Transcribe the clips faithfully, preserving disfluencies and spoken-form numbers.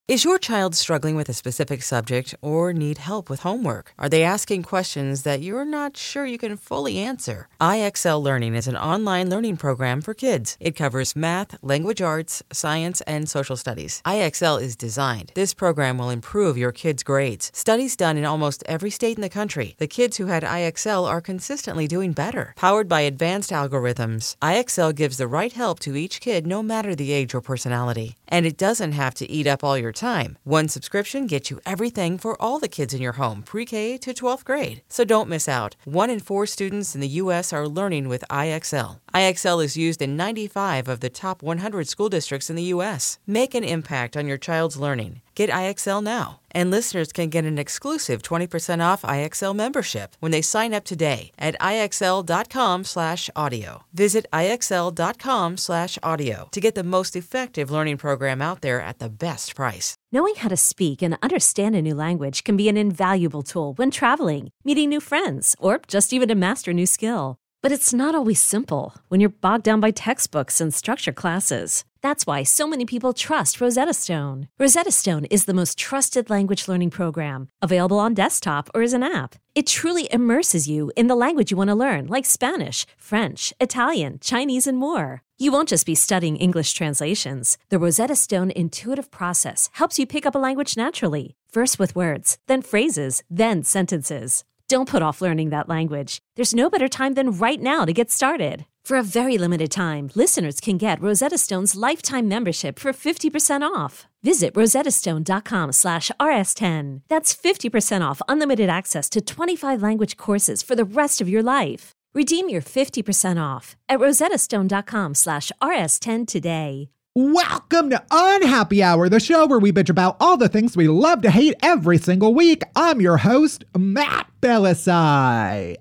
Is your child struggling with a specific subject or need help with homework? Are they asking questions that you're not sure you can fully answer? I X L Learning is an online learning program for kids. It covers math, language arts, science, and social studies. I X L is designed. This program will improve your kids' grades. Studies done in almost every state in the country. The kids who had I X L are consistently doing better. Powered by advanced algorithms, I X L gives the right help to each kid no matter the age or personality. And it doesn't have to eat up all your time. One subscription gets you everything for all the kids in your home, pre-K to twelfth grade. So don't miss out. One in four students in the U S are learning with I X L. I X L is used in ninety-five of the top one hundred school districts in the U S. Make an impact on your child's learning. Get I X L now. And listeners can get an exclusive twenty percent off I X L membership when they sign up today at IXL.com slash audio. Visit IXL.com slash audio to get the most effective learning program out there at the best price. Knowing how to speak and understand a new language can be an invaluable tool when traveling, meeting new friends, or just even to master a new skill. But it's not always simple when you're bogged down by textbooks and structured classes. That's why so many people trust Rosetta Stone. Rosetta Stone is the most trusted language learning program, available on desktop or as an app. It truly immerses you in the language you want to learn, like Spanish, French, Italian, Chinese, and more. You won't just be studying English translations. The Rosetta Stone intuitive process helps you pick up a language naturally, first with words, then phrases, then sentences. Don't put off learning that language. There's no better time than right now to get started. For a very limited time, listeners can get Rosetta Stone's lifetime membership for fifty percent off. Visit rosettastone.com slash rs10. That's fifty percent off unlimited access to twenty-five language courses for the rest of your life. Redeem your fifty percent off at rosettastone.com slash rs10 today. Welcome to Unhappy Hour, the show where we bitch about all the things we love to hate every single week. I'm your host, Matt Bellassai.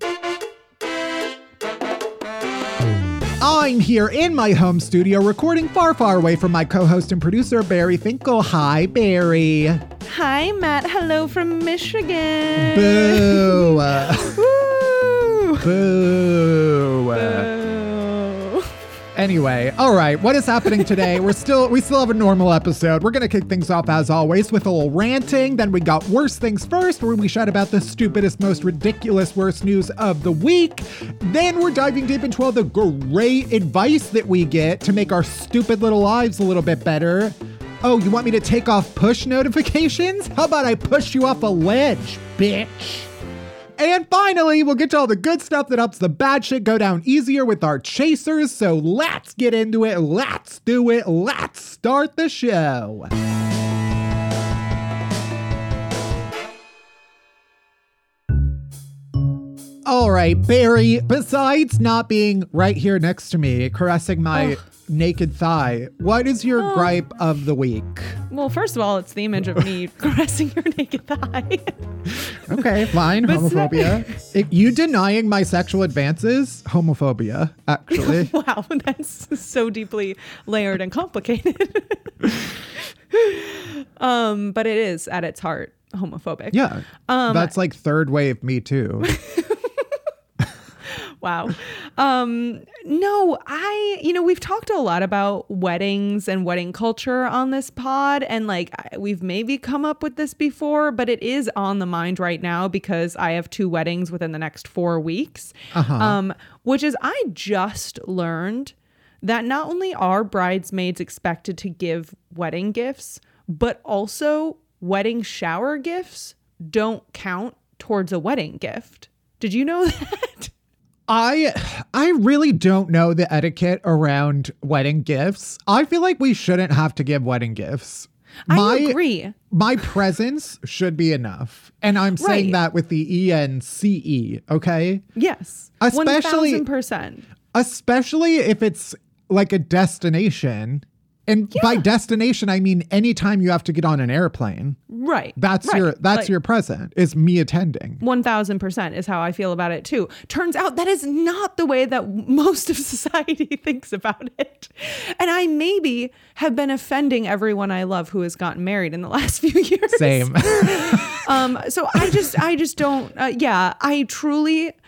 I'm here in my home studio recording far, far away from my co-host and producer, Barry Finkel. Hi, Barry. Hi, Matt. Hello from Michigan. Boo. Woo. Boo. Boo. Anyway, all right, what is happening today? We're still, we still have a normal episode. We're going to kick things off as always with a little ranting. Then we got Worst Things First, where we shout about the stupidest, most ridiculous, worst news of the week. Then we're diving deep into all the great advice that we get to make our stupid little lives a little bit better. Oh, you want me to take off push notifications? How about I push you off a ledge, bitch? And finally, we'll get to all the good stuff that helps the bad shit go down easier with our chasers. So let's get into it. Let's do it. Let's start the show. All right, Barry, besides not being right here next to me, caressing my oh. naked thigh, what is your oh. gripe of the week? Well, first of all, it's the image of me caressing your naked thigh. Okay, fine. Homophobia. It, you denying my sexual advances? Homophobia, actually. Wow, that's so deeply layered and complicated. um, but it is, at its heart, homophobic. Yeah, um, that's like third wave Me Too. Wow. Um, no, I, you know, we've talked a lot about weddings and wedding culture on this pod. And like, we've maybe come up with this before, but it is on the mind right now because I have two weddings within the next four weeks. Uh-huh. Um, which is, I just learned that not only are bridesmaids expected to give wedding gifts, but also wedding shower gifts don't count towards a wedding gift. Did you know that? I I really don't know the etiquette around wedding gifts. I feel like we shouldn't have to give wedding gifts. My, I agree. My presence should be enough. And I'm saying right. that with the E N C E, okay? Yes. Especially, one thousand percent. Especially if it's like a destination. And yeah. by destination, I mean anytime you have to get on an airplane. Right. That's right. your that's like, your present, is me attending. one thousand percent is how I feel about it, too. Turns out that is not the way that most of society thinks about it. And I maybe have been offending everyone I love who has gotten married in the last few years. Same. um. So I just I just don't. Uh, yeah, I truly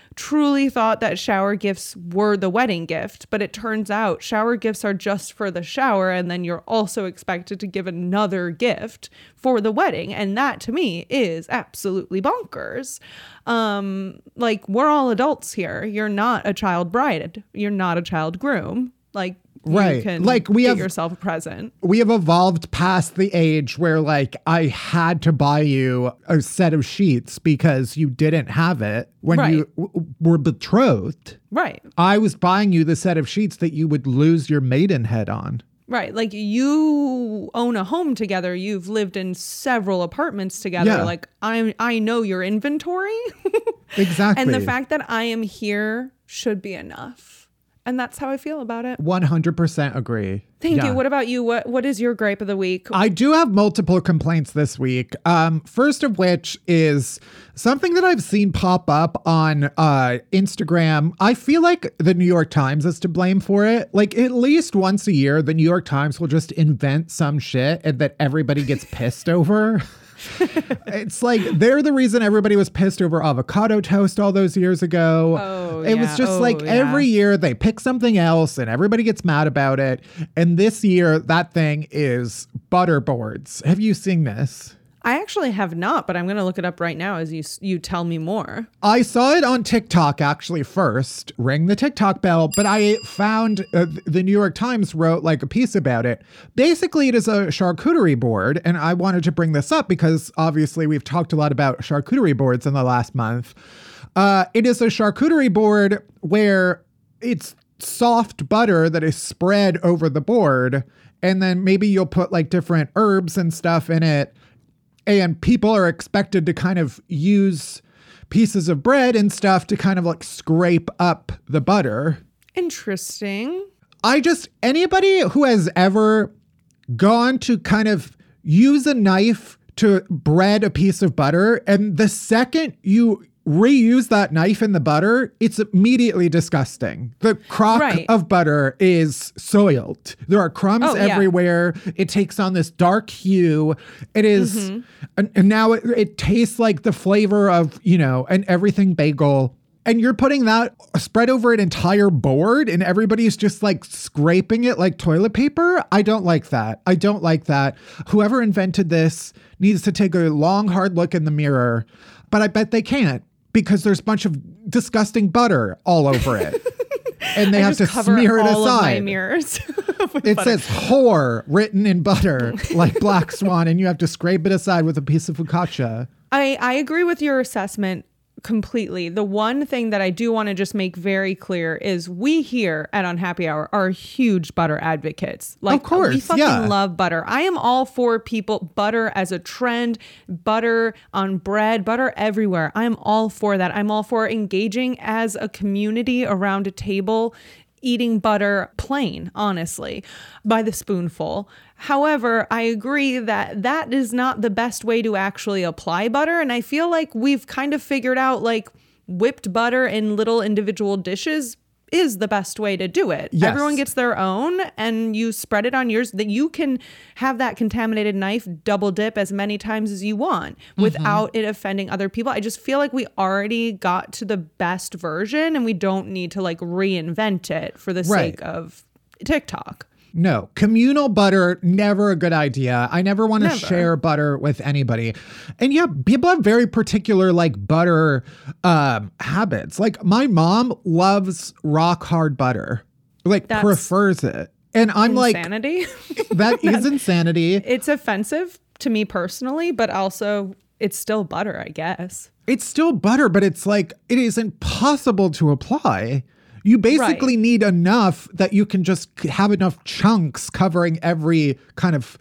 truly thought that shower gifts were the wedding gift, but it turns out shower gifts are just for the shower, and then you're also expected to give another gift for the wedding. And that to me is absolutely bonkers. Um, like, we're all adults here. You're not a child bride. You're not a child groom. Like, right. You can like we get have yourself a present. We have evolved past the age where like I had to buy you a set of sheets because you didn't have it when Right. you w- were betrothed. Right. I was buying you the set of sheets that you would lose your maidenhead on. Right. Like, you own a home together. You've lived in several apartments together. Yeah. Like, I I know your inventory. Exactly. And the fact that I am here should be enough. And that's how I feel about it. one hundred percent agree. Thank Yeah. you. What about you? What What is your gripe of the week? I do have multiple complaints this week. Um, first of which is something that I've seen pop up on uh, Instagram. I feel like the New York Times is to blame for it. Like, at least once a year, the New York Times will just invent some shit and that everybody gets pissed over. It's like they're the reason everybody was pissed over avocado toast all those years ago. Oh, it was yeah. just Oh, like yeah. every year they pick something else and everybody gets mad about it. And this year that thing is butter boards. Have you seen this? I actually have not, but I'm going to look it up right now as you you tell me more. I saw it on TikTok actually first, ring the TikTok bell, but I found uh, the New York Times wrote like a piece about it. Basically, it is a charcuterie board, and I wanted to bring this up because obviously we've talked a lot about charcuterie boards in the last month. Uh, it is a charcuterie board where it's soft butter that is spread over the board, and then maybe you'll put like different herbs and stuff in it. And people are expected to kind of use pieces of bread and stuff to kind of like scrape up the butter. Interesting. I just, anybody who has ever gone to kind of use a knife to bread a piece of butter, and the second you reuse that knife in the butter, it's immediately disgusting. The crock Right. of butter is soiled. There are crumbs Oh, yeah. everywhere. It takes on this dark hue. It is, Mm-hmm. and, and now it, it tastes like the flavor of, you know, an everything bagel. And you're putting that spread over an entire board and everybody's just like scraping it like toilet paper. I don't like that. I don't like that. Whoever invented this needs to take a long, hard look in the mirror. But I bet they can't because there's a bunch of disgusting butter all over it. And they I have to just cover smear it all of my aside. mirrors. with It butter. says whore written in butter like Black Swan, and you have to scrape it aside with a piece of focaccia. I, I agree with your assessment completely. The one thing that I do want to just make very clear is we here at Unhappy Hour are huge butter advocates. Like, Of course, we fucking yeah. love butter. I am all for people, butter as a trend, butter on bread, butter everywhere. I'm all for that. I'm all for engaging as a community around a table, eating butter plain, honestly, by the spoonful. However, I agree that that is not the best way to actually apply butter. And I feel like we've kind of figured out like whipped butter in little individual dishes is the best way to do it. Yes. Everyone gets their own and you spread it on yours, that you can have that contaminated knife double dip as many times as you want without it offending other people. I just feel like we already got to the best version and we don't need to like reinvent it for the Right. sake of TikTok. No, communal butter, never a good idea. I never want to Never. share butter with anybody. And yeah, people have very particular like butter um, habits. Like my mom loves rock hard butter, like That's prefers it. And I'm Insanity. like, that is insanity. It's offensive to me personally, but also it's still butter, I guess. It's still butter, but it's like, it is impossible to apply. You basically Right. need enough that you can just have enough chunks covering every kind of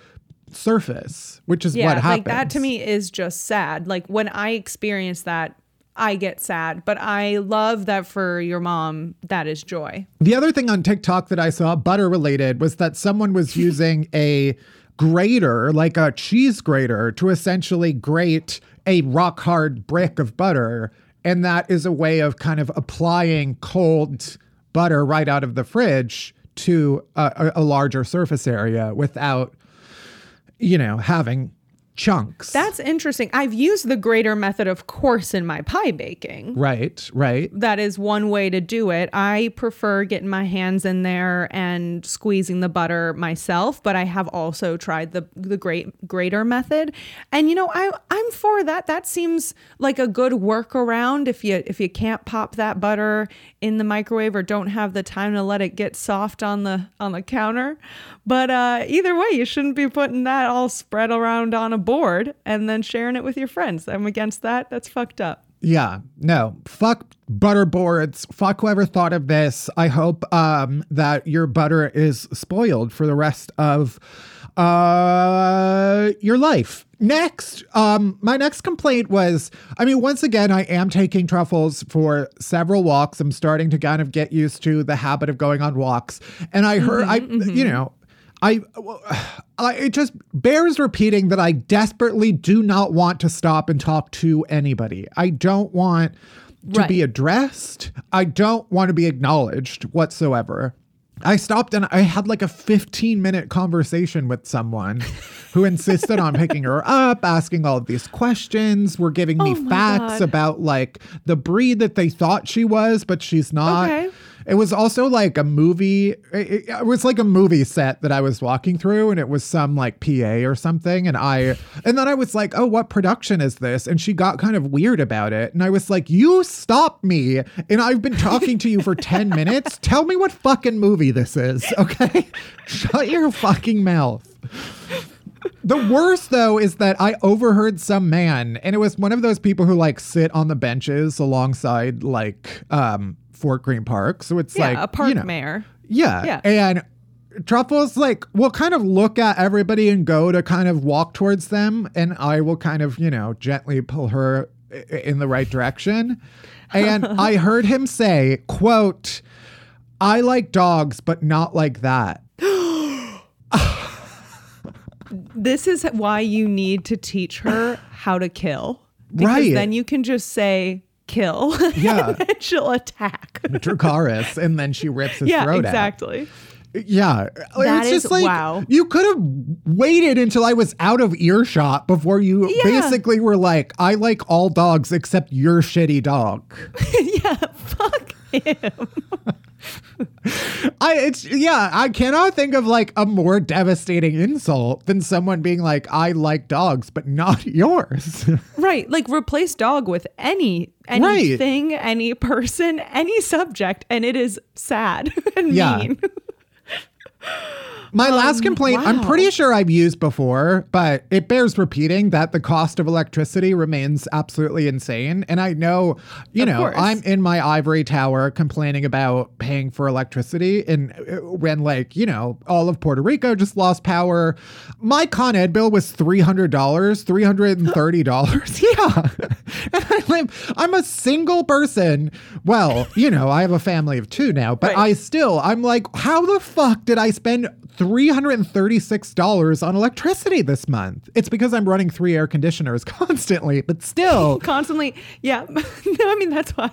surface, which is Yeah, what happens. like that to me is just sad. Like when I experience that, I get sad, but I love that for your mom, that is joy. The other thing on TikTok that I saw, butter related, was that someone was using a grater, like a cheese grater, to essentially grate a rock hard brick of butter. And that is a way of kind of applying cold butter right out of the fridge to a, a, a larger surface area without, you know, having chunks. That's interesting. I've used the grater method, of course, in my pie baking. Right, right. That is one way to do it. I prefer getting my hands in there and squeezing the butter myself, but I have also tried the the great grater method. And you know, I I'm for that. That seems like a good workaround if you if you can't pop that butter in the microwave or don't have the time to let it get soft on the on the counter. But uh, either way, you shouldn't be putting that all spread around on a board and then sharing it with your friends. I'm against that. That's fucked up. Yeah, no, fuck butter boards. Fuck whoever thought of this. I hope um, that your butter is spoiled for the rest of uh, your life. Next, um, my next complaint was, I mean, once again, I am taking truffles for several walks. I'm starting to kind of get used to the habit of going on walks. And I heard, mm-hmm, I, mm-hmm. you know, I, I, it just bears repeating that I desperately do not want to stop and talk to anybody. I don't want to right. be addressed. I don't want to be acknowledged whatsoever. I stopped and I had like a fifteen minute conversation with someone who insisted on picking her up, asking all of these questions, were giving me oh facts God. about like the breed that they thought she was, but she's not. Okay. It was also like a movie. It, it was like a movie set that I was walking through, and it was some like P A or something. And I, and then I was like, oh, what production is this? And she got kind of weird about it. And I was like, you stop me. And I've been talking to you for ten minutes. Tell me what fucking movie this is. Okay. Shut your fucking mouth. The worst, though, is that I overheard some man, and it was one of those people who like sit on the benches alongside like, um, Fort Greene Park. So it's yeah, like a park you know, mayor. Yeah. Yeah. And Truffles like will kind of look at everybody and go to kind of walk towards them. And I will kind of, you know, gently pull her in the right direction. And I heard him say, quote, I like dogs, but not like that. This is why you need to teach her how to kill. Because right. then you can just say, kill. Yeah. And then she'll attack. Dracarys, and then she rips his yeah, throat exactly. out. Yeah. That it's is, just like, wow. You could have waited until I was out of earshot before you yeah. basically were like, I like all dogs except your shitty dog. Yeah, fuck him. I it's yeah, I cannot think of like a more devastating insult than someone being like, I like dogs, but not yours. Right. Like replace dog with any anything, right. any person, any subject, and it is sad and yeah. mean. My um, last complaint, wow. I'm pretty sure I've used before, but it bears repeating that the cost of electricity remains absolutely insane. And I know, you of know, course. I'm in my ivory tower complaining about paying for electricity. And when like, you know, all of Puerto Rico just lost power, my Con Ed bill was three hundred dollars, three hundred thirty dollars. Yeah. And I live, I'm a single person. Well, you know, I have a family of two now, but right. I still, I'm like, how the fuck did I spend three hundred thirty-six dollars on electricity this month? It's because I'm running three air conditioners constantly, but still. Constantly. Yeah. No, I mean, that's why.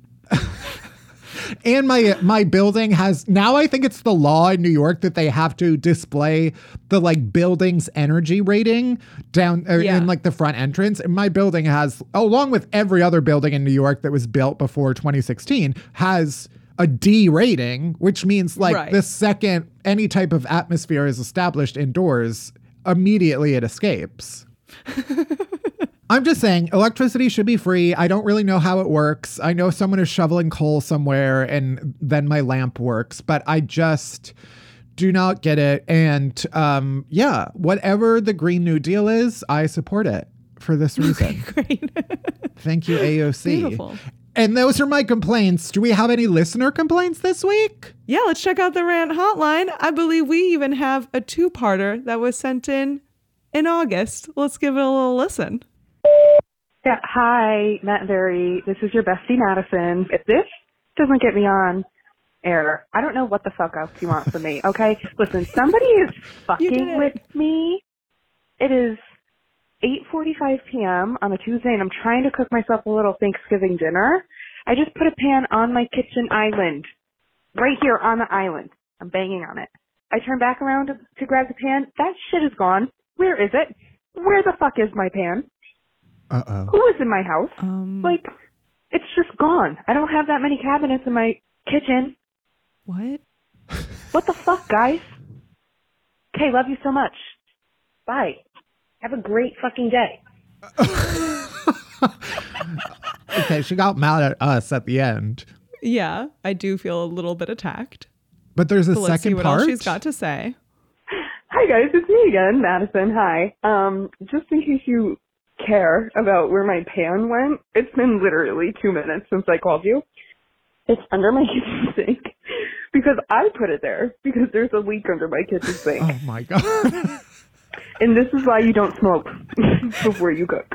And my my building has, now I think it's the law in New York that they have to display the like building's energy rating down uh, yeah. in like the front entrance. And my building has, along with every other building in New York that was built before twenty sixteen, has a D rating, which means like right. the second any type of atmosphere is established indoors, immediately it escapes. I'm just saying electricity should be free. I don't really know how it works. I know someone is shoveling coal somewhere and then my lamp works, but I just do not get it. And um, yeah, whatever the Green New Deal is, I support it for this reason. Okay, great. Thank you, A O C. Beautiful. And those are my complaints. Do we have any listener complaints this week? Yeah, let's check out the rant hotline. I believe we even have a two-parter that was sent in in August. Let's give it a little listen. Yeah, hi, Matt and Barry. This is your bestie, Madison. If this doesn't get me on air, I don't know what the fuck else you want from me, okay? Listen, somebody is fucking with me. It is eight forty-five p.m. on a Tuesday, and I'm trying to cook myself a little Thanksgiving dinner. I just put a pan on my kitchen island, right here on the island. I'm banging on it. I turn back around to, to grab the pan. That shit is gone. Where is it? Where the fuck is my pan? Uh-oh. Who is in my house? Um, Like, it's just gone. I don't have that many cabinets in my kitchen. what? What the fuck, guys? Okay, love you so much. Bye. Have a great fucking day. Okay, she got mad at us at the end. Yeah, I do feel a little bit attacked. But there's a But let's see second what part. else she's got to say. Hi guys, it's me again, Madison. Hi. Um, just in case you care about where my pan went, it's been literally two minutes since I called you. It's under my kitchen sink because I put it there because there's a leak under my kitchen sink. Oh my God. And this is why you don't smoke before you cook.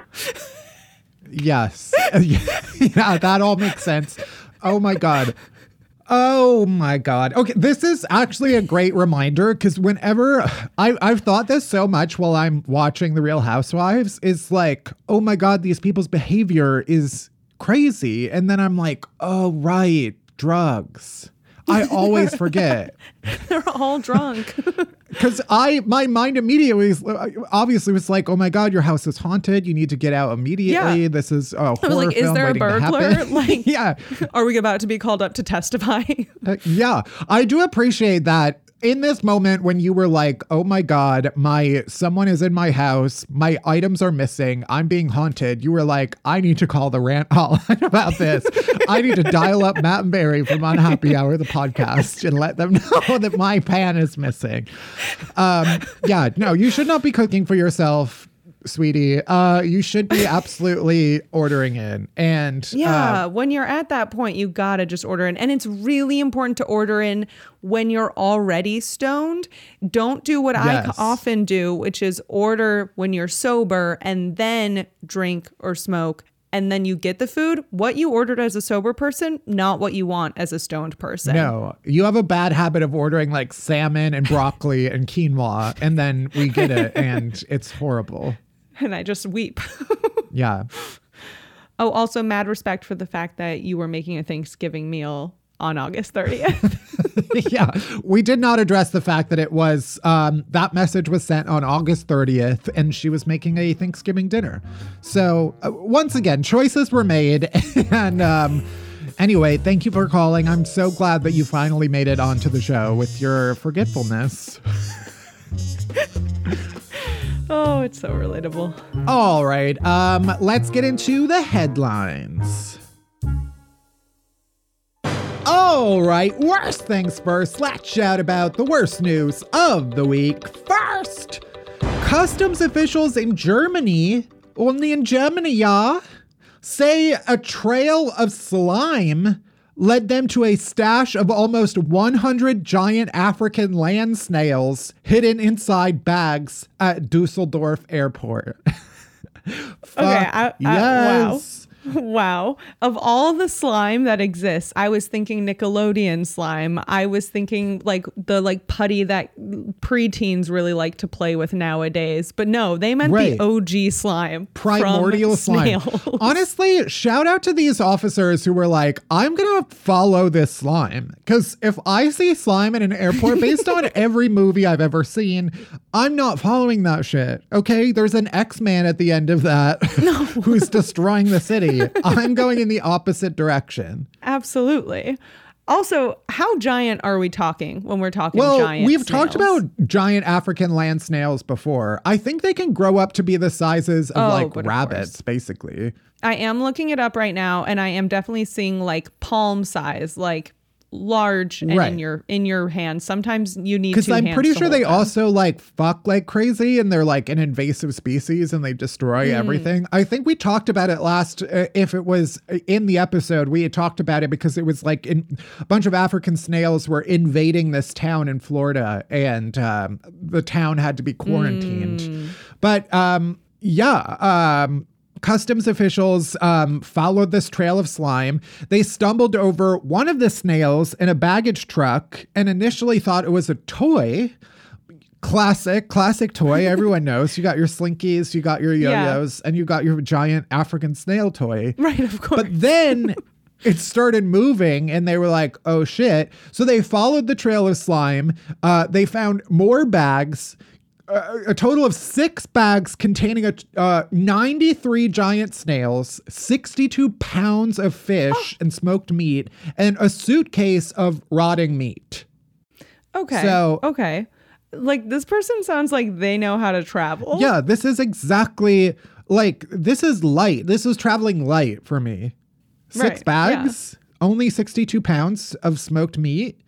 Yes. Yeah, that all makes sense. Oh my God. Oh my God. Okay, this is actually a great reminder because whenever I, I've thought this so much while I'm watching The Real Housewives, it's like, oh my God, these people's behavior is crazy. And then I'm like, oh, right, drugs. I always forget. They're all drunk. Because I, my mind immediately, was, obviously was like, oh my God, your house is haunted. You need to get out immediately. Yeah. This is a I was horror like, is film there a waiting to burglar? happen. Like, yeah. Are we about to be called up to testify? Uh, yeah. I do appreciate that. In this moment when you were like, oh my God, my someone is in my house, my items are missing, I'm being haunted, you were like, I need to call the rant hotline about this. I need to dial up Matt and Barry from Unhappy Hour, the podcast, and let them know that my pan is missing. Um, yeah, no, you should not be cooking for yourself, sweetie. Uh, you should be absolutely ordering in. And Yeah, uh, when you're at that point, you gotta just order in. And it's really important to order in when you're already stoned. Don't do what I Yes. often do, which is order when you're sober and then drink or smoke. And then you get the food, what you ordered as a sober person, not what you want as a stoned person. No, you have a bad habit of ordering like salmon and broccoli and quinoa, and then we get it, and it's horrible. And I just weep. Yeah. Oh, also mad respect for the fact that you were making a Thanksgiving meal on August thirtieth. Yeah. We did not address the fact that it was, um, that message was sent on August thirtieth, and she was making a Thanksgiving dinner. So uh, once again, choices were made. And um, anyway, thank you for calling. I'm so glad that you finally made it onto the show with your forgetfulness. Oh, it's so relatable. All right. Um, let's get into the headlines. All right, worst things first. Let's chat about the worst news of the week. First, customs officials in Germany, only in Germany, yeah, say a trail of slime led them to a stash of almost one hundred giant African land snails hidden inside bags at Dusseldorf Airport. Okay, I, I, yes. wow. Wow. Of all the slime that exists, I was thinking Nickelodeon slime. I was thinking like the like putty that preteens really like to play with nowadays. But no, they meant Right. the O G slime. Primordial from slime. snails. Honestly, shout out to these officers who were like, I'm going to follow this slime. Because if I see slime in an airport based on every movie I've ever seen, I'm not following that shit. Okay? There's an X-Man at the end of that no. who's destroying the city. I'm going in the opposite direction. Absolutely. Also, how giant are we talking when we're talking Well, giant we've snails? talked about giant African land snails before. I think they can grow up to be the sizes of Oh, like but of rabbits, course. basically. I am looking it up right now, and I am definitely seeing like palm size, like large and Right. in your in your hand. Sometimes you need Because two I'm hands pretty to sure hold they them. also like fuck like crazy, and they're like an invasive species and they destroy Mm. everything. I think we talked about it last, uh, if it was in the episode, we had talked about it because it was like in, a bunch of African snails were invading this town in Florida, and um, the town had to be quarantined. Mm. But um, yeah, um, customs officials um, followed this trail of slime. They stumbled over one of the snails in a baggage truck and initially thought it was a toy. Classic, classic toy. Everyone knows. You got your slinkies, you got your Yeah. yo-yos, and you got your giant African snail toy. Right, of course. But then it started moving and they were like, oh shit. So they followed the trail of slime. Uh, they found more bags. a, a total of six bags containing a uh, ninety-three giant snails, sixty-two pounds of fish oh. and smoked meat, and a suitcase of rotting meat. Okay. So, okay. Like, this person sounds like they know how to travel. Yeah, this is exactly like, this is light. This is traveling light for me. Six right. bags, yeah. only sixty-two pounds of smoked meat.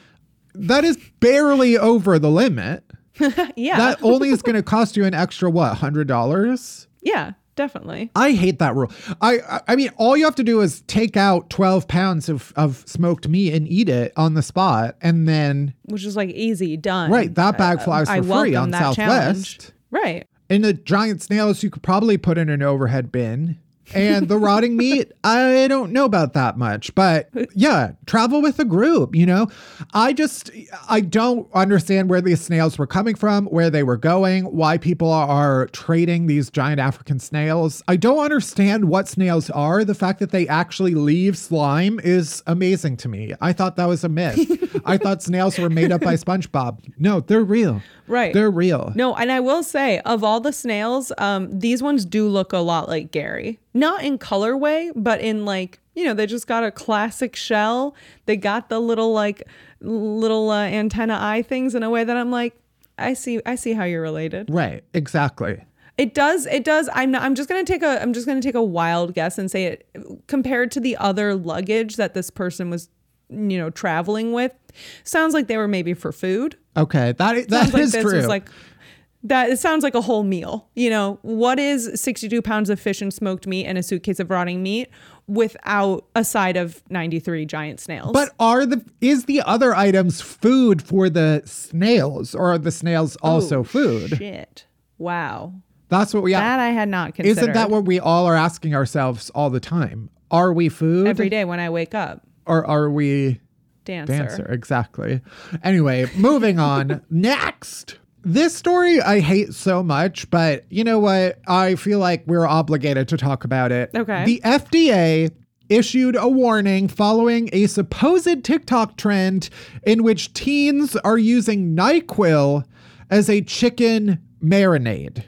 That is barely over the limit. Yeah. That only is going to cost you an extra, what, one hundred dollars? Yeah, definitely. I hate that rule. I I mean, all you have to do is take out twelve pounds of, of smoked meat and eat it on the spot. And then... Which is like easy, done. Right. That bag flies uh, for free on Southwest. Challenge. Right. And the giant snails, you could probably put in an overhead bin. And the rotting meat, I don't know about that much. But yeah, travel with a group, you know? I just, I don't understand where these snails were coming from, where they were going, why people are trading these giant African snails. I don't understand what snails are. The fact that they actually leave slime is amazing to me. I thought that was a myth. I thought snails were made up by SpongeBob. No, they're real. Right. They're real. No, and I will say, of all the snails, um, these ones do look a lot like Gary. Not in colorway, but in like, you know, they just got a classic shell. They got the little like little uh, antenna eye things in a way that I'm like, I see, I see how you're related. Right. Exactly. It does. It does. I'm not, I'm just going to take a, I'm just going to take a wild guess and say it compared to the other luggage that this person was, you know, traveling with, sounds like they were maybe for food. Okay. That, that sounds like is this true. Was like, that it sounds like a whole meal. You know, what is sixty-two pounds of fish and smoked meat and a suitcase of rotting meat without a side of ninety-three giant snails? But are the is the other items food for the snails, or are the snails also oh, food? Shit. Wow. That's what we That I had not considered. Isn't that what we all are asking ourselves all the time? Are we food? Every day when I wake up. Or are we dancer? Dancer, exactly. Anyway, moving on. Next. This story I hate so much, but you know what? I feel like we're obligated to talk about it. Okay. The F D A issued a warning following a supposed TikTok trend in which teens are using NyQuil as a chicken marinade.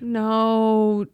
No,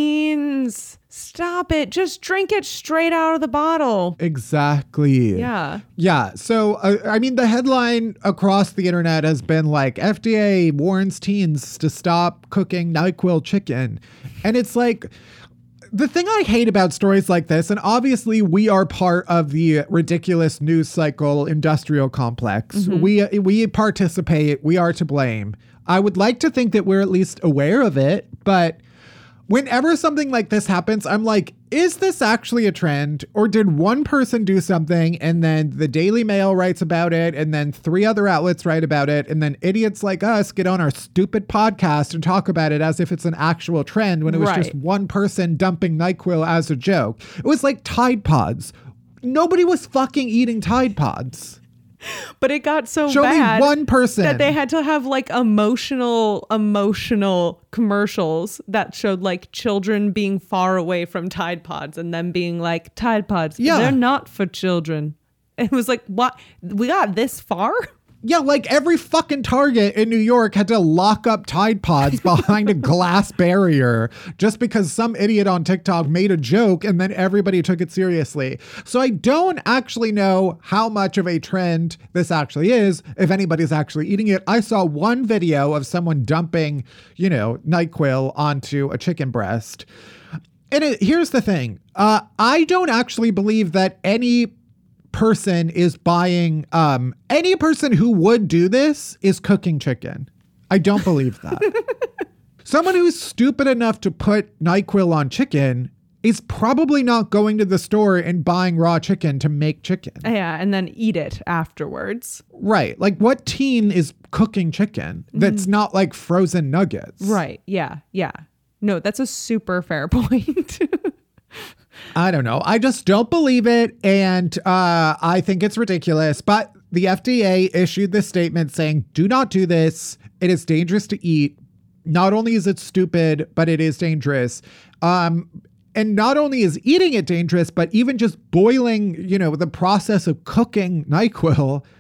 teens. Stop it. Just drink it straight out of the bottle. Exactly. Yeah. Yeah. So, uh, I mean, the headline across the internet has been like, F D A warns teens to stop cooking NyQuil chicken. And it's like, the thing I hate about stories like this, and obviously we are part of the ridiculous news cycle industrial complex. Mm-hmm. We, we participate. We are to blame. I would like to think that we're at least aware of it, but whenever something like this happens, I'm like, is this actually a trend? Or did one person do something and then the Daily Mail writes about it and then three other outlets write about it and then idiots like us get on our stupid podcast and talk about it as if it's an actual trend when it was right. just one person dumping NyQuil as a joke. It was like Tide Pods. Nobody was fucking eating Tide Pods. But it got so Show bad me one person that they had to have like emotional, emotional commercials that showed like children being far away from Tide Pods and them being like, Tide Pods, yeah. they're not for children. It was like, what? We got this far? Yeah, like every fucking Target in New York had to lock up Tide Pods behind a glass barrier just because some idiot on TikTok made a joke and then everybody took it seriously. So I don't actually know how much of a trend this actually is, if anybody's actually eating it. I saw one video of someone dumping, you know, NyQuil onto a chicken breast. And it, here's the thing. Uh, I don't actually believe that any person is buying, um, any person who would do this is cooking chicken. I don't believe that. Someone who's stupid enough to put NyQuil on chicken is probably not going to the store and buying raw chicken to make chicken. Yeah, and then eat it afterwards. Right. Like what teen is cooking chicken that's mm. not like frozen nuggets? Right. Yeah. Yeah. No, that's a super fair point. I don't know. I just don't believe it. And uh, I think it's ridiculous. But the F D A issued this statement saying, do not do this. It is dangerous to eat. Not only is it stupid, but it is dangerous. Um, and not only is eating it dangerous, but even just boiling, you know, the process of cooking NyQuil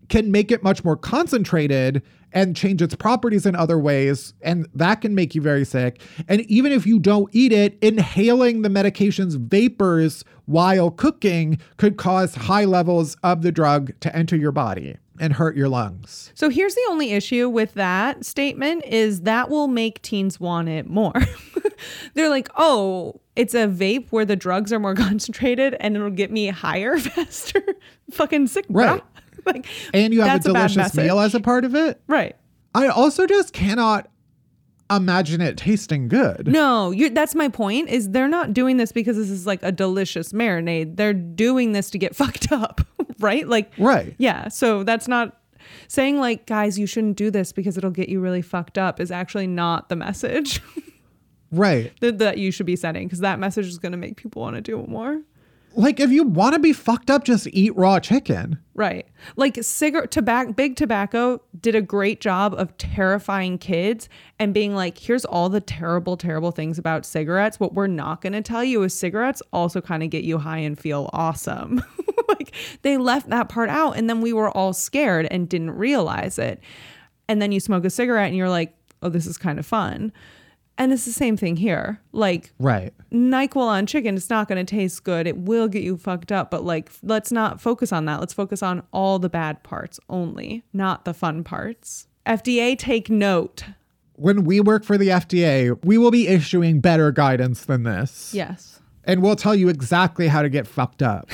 can make it much more concentrated and change its properties in other ways. And that can make you very sick. And even if you don't eat it, inhaling the medication's vapors while cooking could cause high levels of the drug to enter your body and hurt your lungs. So here's the only issue with that statement is that will make teens want it more. They're like, oh, it's a vape where the drugs are more concentrated and it'll get me higher faster. Fucking sick, bro. Right. Like, and you have a that's a bad delicious message. meal as a part of it. Right. I also just cannot imagine it tasting good. No, you that's my point is they're not doing this because this is like a delicious marinade. They're doing this to get fucked up, right? Like, right. Yeah. So that's not saying like, guys, you shouldn't do this because it'll get you really fucked up is actually not the message right. that, that you should be sending, because that message is going to make people want to do it more. Like, if you want to be fucked up, just eat raw chicken. Right. Like cigarette tobacco, Big Tobacco did a great job of terrifying kids and being like, here's all the terrible, terrible things about cigarettes. What we're not going to tell you is cigarettes also kind of get you high and feel awesome. Like they left that part out and then we were all scared and didn't realize it. And then you smoke a cigarette and you're like, oh, this is kind of fun. And it's the same thing here. Like, right. NyQuil on chicken, it's not going to taste good. It will get you fucked up. But like, let's not focus on that. Let's focus on all the bad parts only, not the fun parts. F D A, take note. When we work for the F D A, we will be issuing better guidance than this. Yes. And we'll tell you exactly how to get fucked up.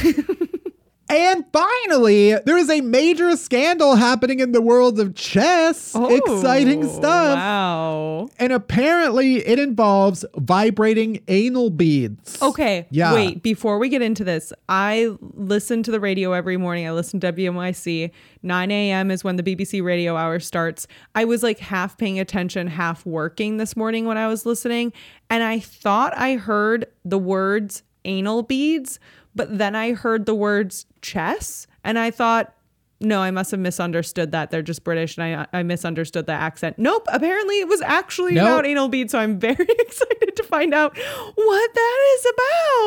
And finally, there is a major scandal happening in the world of chess. Oh, exciting stuff. Wow. And apparently it involves vibrating anal beads. Okay. Yeah. Wait, before we get into this, I listen to the radio every morning. I listen to W N Y C. nine a.m. is when the B B C radio hour starts. I was like half paying attention, half working this morning when I was listening. And I thought I heard the words anal beads, but then I heard the words chess and I thought, no, I must have misunderstood that. They're just British and I, I misunderstood the accent. Nope. Apparently it was actually Nope. about anal beads. So I'm very excited to find out what that is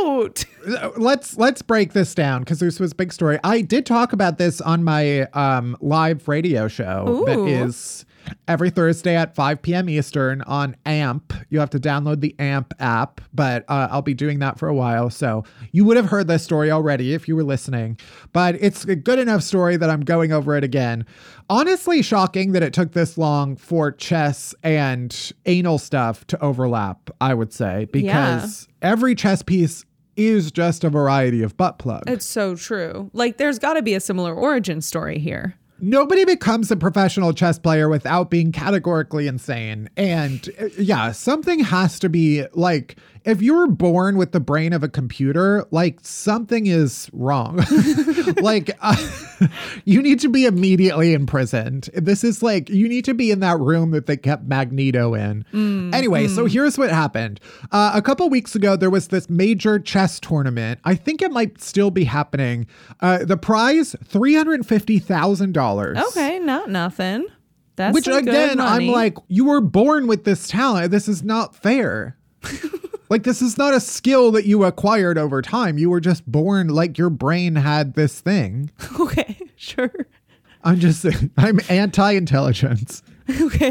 about. Let's let's break this down because this was a big story. I did talk about this on my um, live radio show Ooh. that is every Thursday at five p.m. Eastern on AMP. You have to download the AMP app, but uh, I'll be doing that for a while. So you would have heard this story already if you were listening, but it's a good enough story that I'm going over it again. Honestly, shocking that it took this long for chess and anal stuff to overlap, I would say, because yeah. every chess piece is just a variety of butt plug. It's so true. Like there's got to be a similar origin story here. Nobody becomes a professional chess player without being categorically insane. And yeah, something has to be like, if you were born with the brain of a computer, like something is wrong. Like uh, you need to be immediately imprisoned. This is like, you need to be in that room that they kept Magneto in. Mm, anyway, mm. so here's what happened. Uh, a couple weeks ago, there was this major chess tournament. I think it might still be happening. Uh, the prize, three hundred fifty thousand dollars. Okay, not nothing. That's Which again, I'm like, you were born with this talent. This is not fair. Like, this is not a skill that you acquired over time. You were just born like your brain had this thing. Okay, sure. I'm just, I'm anti-intelligence. Okay.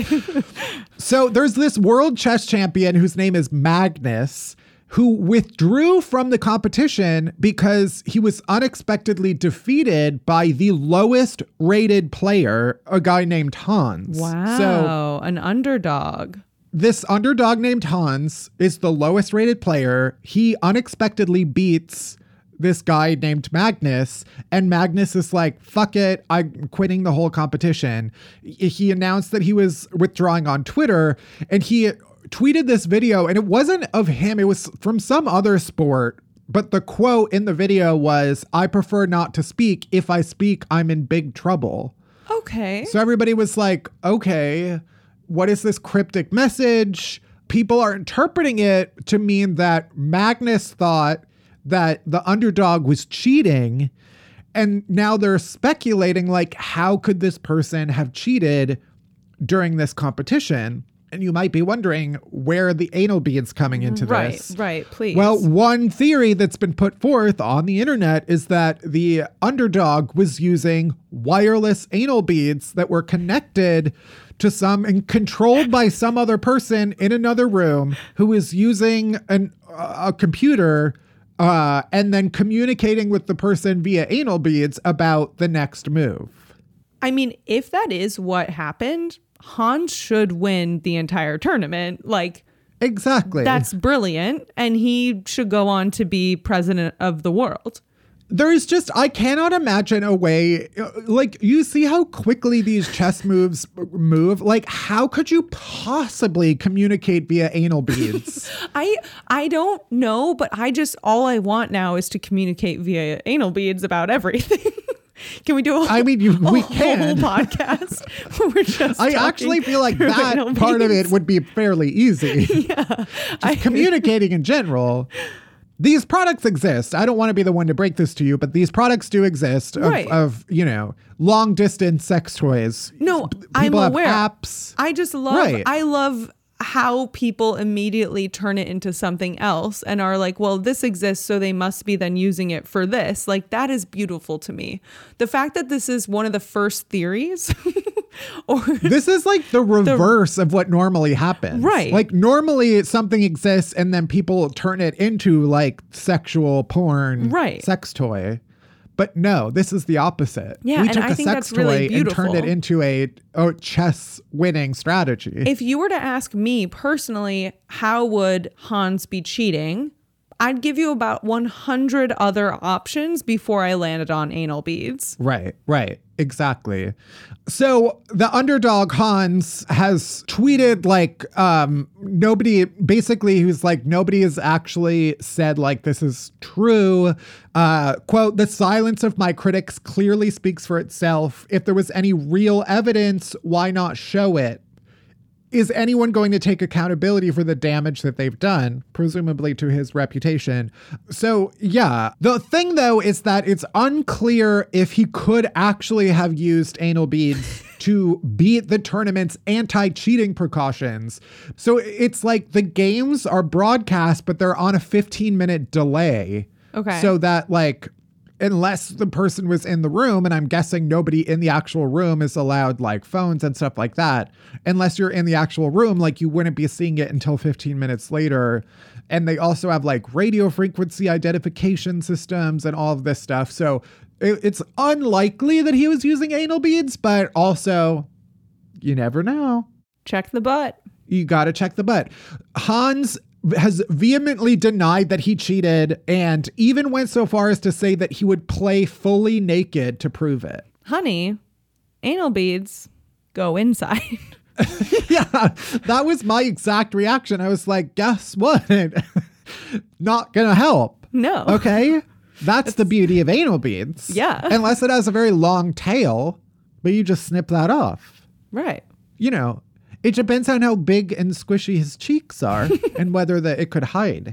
So there's this world chess champion whose name is Magnus, who withdrew from the competition because he was unexpectedly defeated by the lowest rated player, a guy named Hans. Wow, so, an underdog. This underdog named Hans is the lowest rated player. He unexpectedly beats this guy named Magnus, and Magnus is like, fuck it, I'm quitting the whole competition. He announced that he was withdrawing on Twitter, and he tweeted this video, and it wasn't of him, it was from some other sport. But the quote in the video was, I prefer not to speak. If I speak, I'm in big trouble. Okay. So everybody was like, okay, what is this cryptic message? People are interpreting it to mean that Magnus thought that the underdog was cheating. And now they're speculating, like, how could this person have cheated during this competition? And you might be wondering where are the anal beads coming into right, this? Right, right, please. Well, one theory that's been put forth on the internet is that the underdog was using wireless anal beads that were connected to some and controlled by some other person in another room who was using an, a computer uh, and then communicating with the person via anal beads about the next move. I mean, if that is what happened, Hans should win the entire tournament. Like, exactly. That's brilliant. And he should go on to be president of the world. There's just, I cannot imagine a way, like, you see how quickly these chess moves move? Like, how could you possibly communicate via anal beads? I I don't know, but I just, all I want now is to communicate via anal beads about everything. Can we do a whole, I mean, you, a we whole can. podcast where we're just I actually feel like through that anal part of beads? it would be fairly easy. Yeah. Just I, communicating in general. These products exist. I don't want to be the one to break this to you, but these products do exist of, Right. of you know, long distance sex toys. No, People I'm have aware. apps. I just love, Right. I love how people immediately turn it into something else and are like, well, this exists, so they must be then using it for this. Like, that is beautiful to me. The fact that this is one of the first theories or This is like the reverse of what normally happens. Right. Like normally something exists and then people turn it into like sexual porn, Right. sex toy. But no, this is the opposite. Yeah, we and took I a think sex that's really toy and turned it beautiful. into a, a chess winning strategy. if you were to ask me personally, how would Hans be cheating? I'd give you about one hundred other options before I landed on anal beads. Right, right. Exactly. So the underdog Hans has tweeted like um nobody basically who's like nobody has actually said like this is true. Uh quote, the silence of my critics clearly speaks for itself. If there was any real evidence, why not show it? Is anyone going to take accountability for the damage that they've done, presumably to his reputation? So, yeah. The thing, though, is that it's unclear if he could actually have used anal beads to beat the tournament's anti-cheating precautions. So it's like the games are broadcast, but they're on a fifteen minute delay. Okay. So that, like, unless the person was in the room, and I'm guessing nobody in the actual room is allowed like phones and stuff like that. Unless you're in the actual room, like you wouldn't be seeing it until fifteen minutes later. And they also have like radio frequency identification systems and all of this stuff. So it, it's unlikely that he was using anal beads, but also you never know. Check the butt. You got to check the butt. Hans has vehemently denied that he cheated and even went so far as to say that he would play fully naked to prove it. Honey, anal beads go inside. Yeah, that was my exact reaction. I was like, guess what? Not gonna help. No. Okay? That's the beauty of anal beads. Yeah. Unless it has a very long tail, but you just snip that off. Right. You know, it depends on how big and squishy his cheeks are and whether the, it could hide.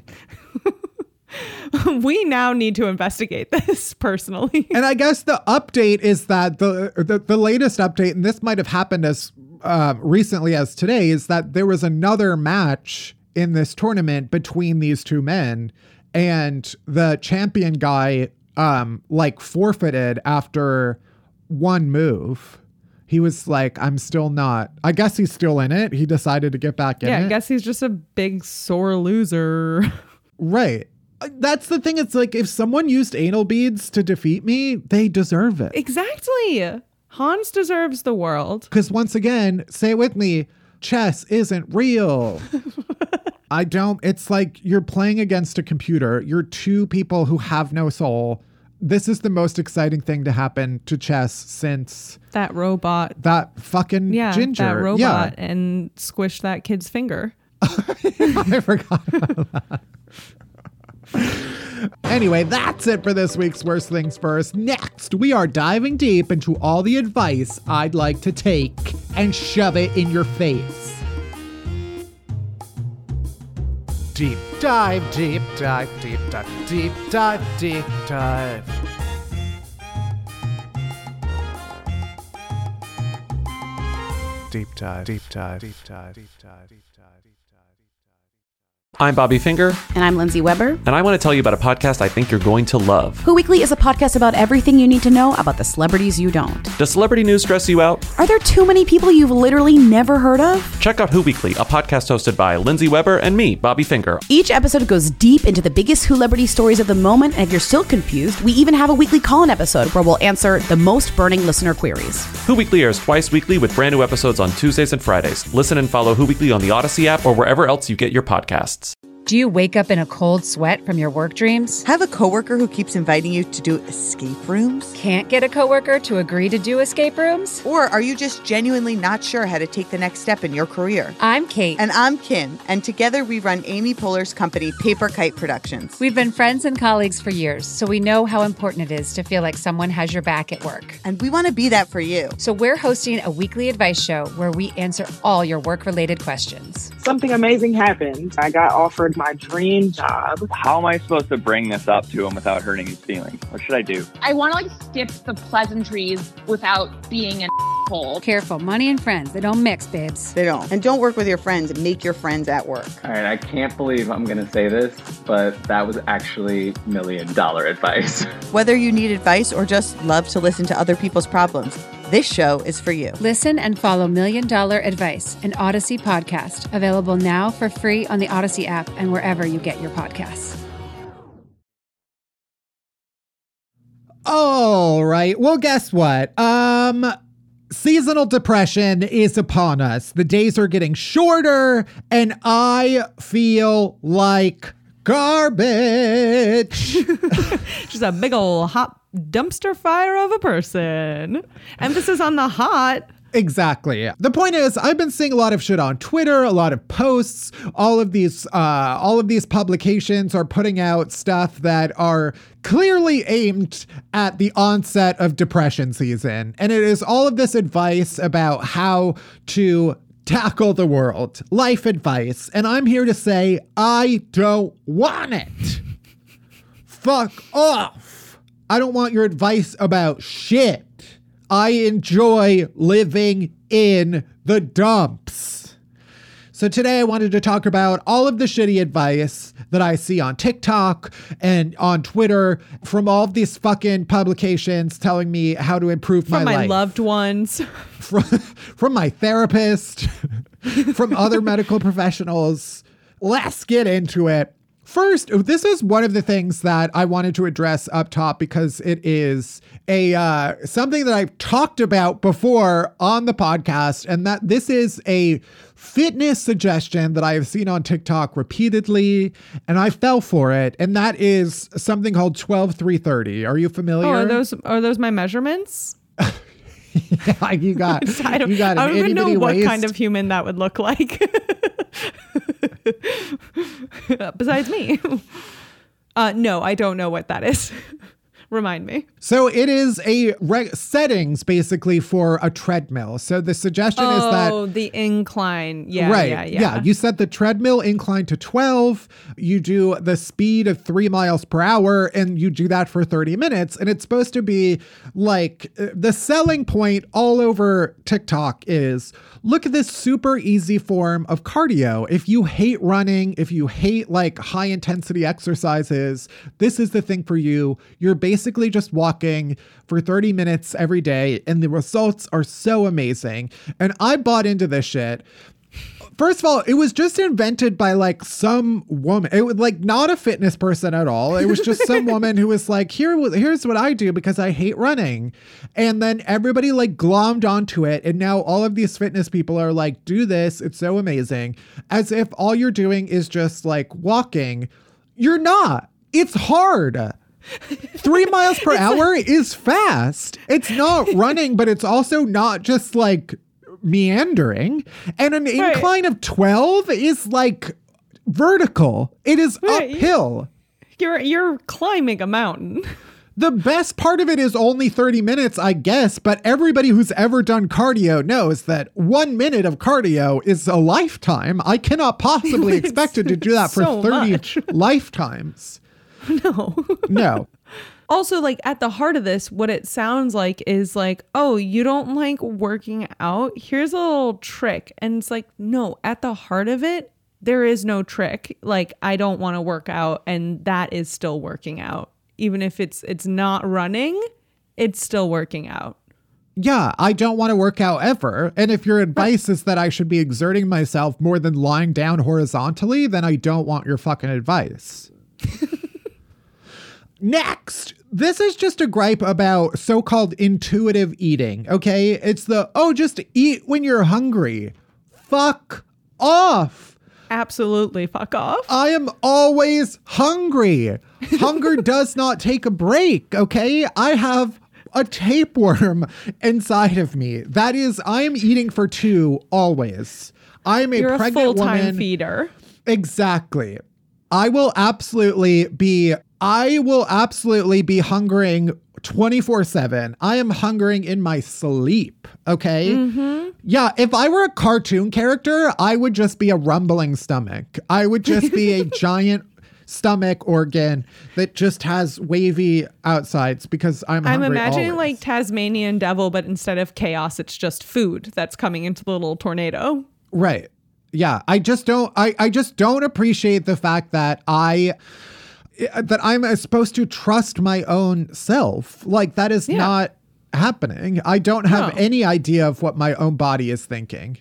We now need to investigate this personally. And I guess the update is that the the, the latest update, and this might have happened as uh, recently as today, is that there was another match in this tournament between these two men, and the champion guy um, like forfeited after one move. He was like, I'm still not. I guess he's still in it. He decided to get back in Yeah, it. I guess he's just a big sore loser. Right. That's the thing. It's like if someone used anal beads to defeat me, they deserve it. Exactly. Hans deserves the world. Because once again, say it with me, chess isn't real. I don't. It's like you're playing against a computer. You're two people who have no soul. This is the most exciting thing to happen to chess since That robot. that fucking Yeah, ginger. that robot Yeah. and squish that kid's finger. I forgot about that. Anyway, that's it for this week's Worst Things First. Next, we are diving deep into all the advice I'd like to take and shove it in your face. Deep dive, deep dive, deep dive, deep dive, deep dive. deep dive, deep dive, deep dive, deep dive, deep dive, deep dive. I'm Bobby Finger. And I'm Lindsay Weber. And I want to tell you about a podcast I think you're going to love. Who Weekly is a podcast about everything you need to know about the celebrities you don't. Does celebrity news stress you out? Are there too many people you've literally never heard of? Check out Who Weekly, a podcast hosted by Lindsay Weber and me, Bobby Finger. Each episode goes deep into the biggest Who celebrity stories of the moment, and if you're still confused, we even have a weekly call-in episode where we'll answer the most burning listener queries. Who Weekly airs twice weekly with brand new episodes on Tuesdays and Fridays. Listen and follow Who Weekly on the Odyssey app or wherever else you get your podcasts. Do you wake up in a cold sweat from your work dreams? Have a coworker who keeps inviting you to do escape rooms? Can't get a coworker to agree to do escape rooms? Or are you just genuinely not sure how to take the next step in your career? I'm Kate. And I'm Kim. And together we run Amy Poehler's company, Paper Kite Productions. We've been friends and colleagues for years, so we know how important it is to feel like someone has your back at work. And we want to be that for you. So we're hosting a weekly advice show where we answer all your work-related questions. Something amazing happened. I got offered my dream job. How am I supposed to bring this up to him without hurting his feelings? What should I do? I want to like skip the pleasantries without being an asshole. Careful, money and friends, they don't mix, babes. They don't. And don't work with your friends and make your friends at work. All right, I can't believe I'm going to say this, but that was actually million dollar advice. Whether you need advice or just love to listen to other people's problems, this show is for you. Listen and follow Million Dollar Advice, an Odyssey podcast, available now for free on the Odyssey app and wherever you get your podcasts. All right. Well, guess what? Um, seasonal depression is upon us. The days are getting shorter, and I feel like garbage. Just a big old hot dumpster fire of a person. Emphasis on the hot. Exactly. The point is, I've been seeing a lot of shit on Twitter, a lot of posts. All of these, uh, all of these publications are putting out stuff that are clearly aimed at the onset of depression season. And it is all of this advice about how to tackle the world, life advice. And I'm here to say, I don't want it. Fuck off. I don't want your advice about shit. I enjoy living in the dumps. So today I wanted to talk about all of the shitty advice that I see on TikTok and on Twitter from all of these fucking publications telling me how to improve my life. From my loved ones. From, from my therapist, from other medical professionals. Let's get into it. First, this is one of the things that I wanted to address up top because it is a uh, something that I've talked about before on the podcast, and that this is a fitness suggestion that I have seen on TikTok repeatedly, and I fell for it, and that is something called twelve three thirty. Are you familiar? Oh, are those are those my measurements? Yeah, you got. I don't, you got I don't even know what waist. kind of human that would look like. Besides me. Uh, no, I don't know what that is. Remind me. So it is a re- settings basically for a treadmill. So the suggestion oh, is that Oh, the incline. Yeah, right. yeah, yeah. Yeah. You set the treadmill incline to twelve. You do the speed of three miles per hour, and you do that for thirty minutes. And it's supposed to be like the selling point all over TikTok is look at this super easy form of cardio. If you hate running, if you hate like high intensity exercises, this is the thing for you. You're basically just walking for thirty minutes every day, and the results are so amazing. And I bought into this shit. First of all, it was just invented by like some woman. It was like not a fitness person at all. It was just some woman who was like, Here, here's what I do because I hate running. And then everybody like glommed onto it. And now all of these fitness people are like, do this. It's so amazing. As if all you're doing is just like walking. You're not. It's hard. Three miles per hour is fast. It's not running, but it's also not just like meandering. And an right. incline of twelve is like vertical. It is right. uphill. You're you're climbing a mountain. The best part of it is only thirty minutes, I guess, but everybody who's ever done cardio knows that one minute of cardio is a lifetime. I cannot possibly expect it to do that for so thirty much. lifetimes. No. No. Also, like at the heart of this, what it sounds like is like, oh, you don't like working out? Here's a little trick. And it's like, no, at the heart of it, there is no trick. Like, I don't want to work out, and that is still working out. Even if it's it's not running, it's still working out. Yeah, I don't want to work out ever. And if your advice is that I should be exerting myself more than lying down horizontally, then I don't want your fucking advice. Next, this is just a gripe about so-called intuitive eating, okay? It's the, oh, just eat when you're hungry. Fuck off. Absolutely fuck off. I am always hungry. Hunger does not take a break, okay? I have a tapeworm inside of me. That is, I am eating for two always. I am a You're pregnant a full-time woman. feeder. Exactly. I will absolutely be, I will absolutely be hungering twenty-four seven. I am hungering in my sleep. Okay. Mm-hmm. Yeah. If I were a cartoon character, I would just be a rumbling stomach. I would just be a giant stomach organ that just has wavy outsides because I'm I'm hungry imagining always. like Tasmanian devil, but instead of chaos, it's just food that's coming into the little tornado. Right. Yeah. I just don't, I, I just don't appreciate the fact that I, that I'm supposed to trust my own self. Like that is yeah. not happening. I don't have no. any idea of what my own body is thinking.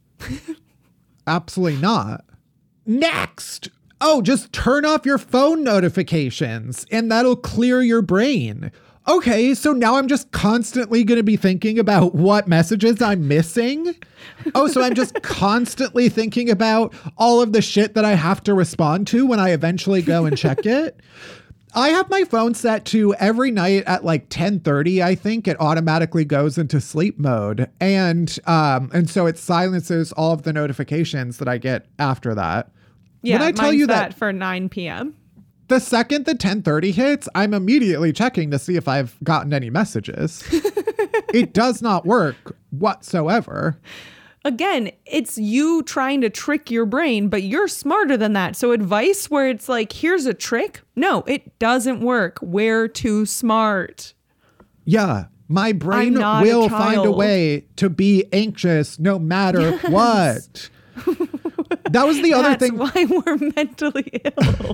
Absolutely not. Next. Oh, just turn off your phone notifications and that'll clear your brain. Okay, so now I'm just constantly going to be thinking about what messages I'm missing. Oh, so I'm just constantly thinking about all of the shit that I have to respond to when I eventually go and check it. I have my phone set to every night at like ten thirty, I think it automatically goes into sleep mode. And um, and so it silences all of the notifications that I get after that. Yeah, when I tell mine's you that that for nine p.m. The second the ten thirty hits, I'm immediately checking to see if I've gotten any messages. It does not work whatsoever. Again, it's you trying to trick your brain, but you're smarter than that. So advice where it's like, here's a trick. No, it doesn't work. We're too smart. Yeah. My brain will a find a way to be anxious no matter yes. what. That was the other That's thing. That's why we're mentally ill.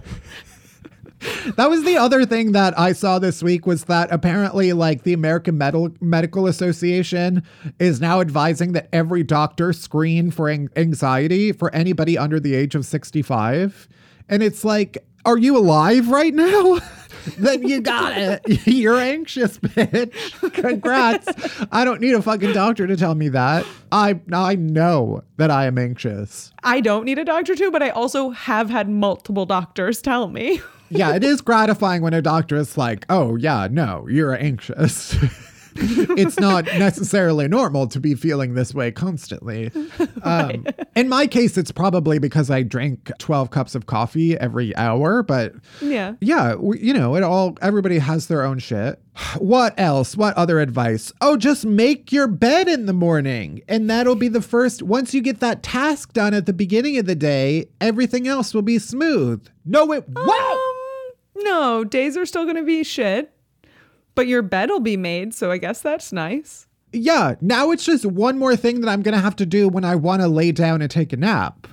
That was the other thing that I saw this week was that apparently like the American Medical Medical Association is now advising that every doctor screen for an- anxiety for anybody under the age of sixty-five. And it's like, are you alive right now? Then you got it. You're anxious, bitch. Congrats. I don't need a fucking doctor to tell me that. I I know that I am anxious. I don't need a doctor to, but I also have had multiple doctors tell me. Yeah, it is gratifying when a doctor is like, oh, yeah, no, you're anxious. It's not necessarily normal to be feeling this way constantly. Right. Um, in my case, it's probably because I drink twelve cups of coffee every hour. But yeah, yeah, we, you know, it all, everybody has their own shit. What else? What other advice? Oh, just make your bed in the morning. And that'll be the first, once you get that task done at the beginning of the day, everything else will be smooth. No, it won't. Um, no, days are still going to be shit. But your bed will be made, so I guess that's nice. Yeah, now it's just one more thing that I'm going to have to do when I want to lay down and take a nap.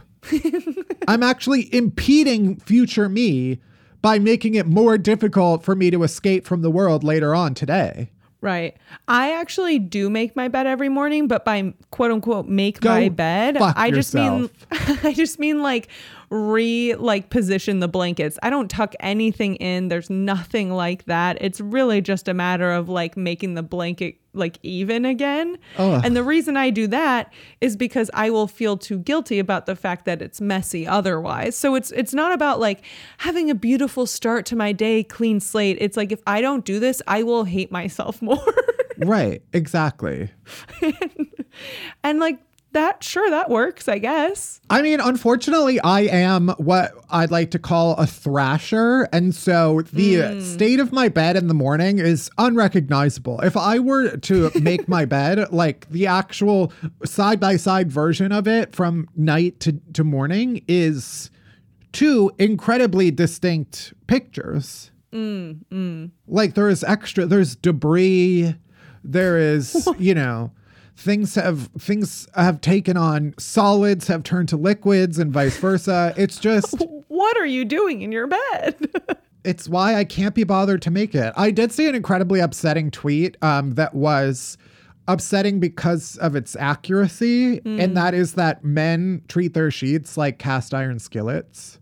I'm actually impeding future me by making it more difficult for me to escape from the world later on today. Right. I actually do make my bed every morning, but by quote unquote make Go my bed, I just yourself. mean I just mean like re like position the blankets. I don't tuck anything in. There's nothing like that. It's really just a matter of like making the blanket like even again. Ugh. And the reason I do that is because I will feel too guilty about the fact that it's messy otherwise. So it's it's not about like having a beautiful start to my day, clean slate. It's like if I don't do this, I will hate myself more. Right, exactly. and, and like that, sure, that works, I guess. I mean, unfortunately, I am what I'd like to call a thrasher. And so the mm. state of my bed in the morning is unrecognizable. If I were to make my bed, like the actual side-by-side version of it from night to, to morning is two incredibly distinct pictures. Mm, mm. Like there is extra, there's debris. There is, you know, things have things have taken on solids have turned to liquids and vice versa. It's just, what are you doing in your bed? It's why I can't be bothered to make it. I did see an incredibly upsetting tweet um, that was upsetting because of its accuracy. Mm. And that is that men treat their sheets like cast iron skillets.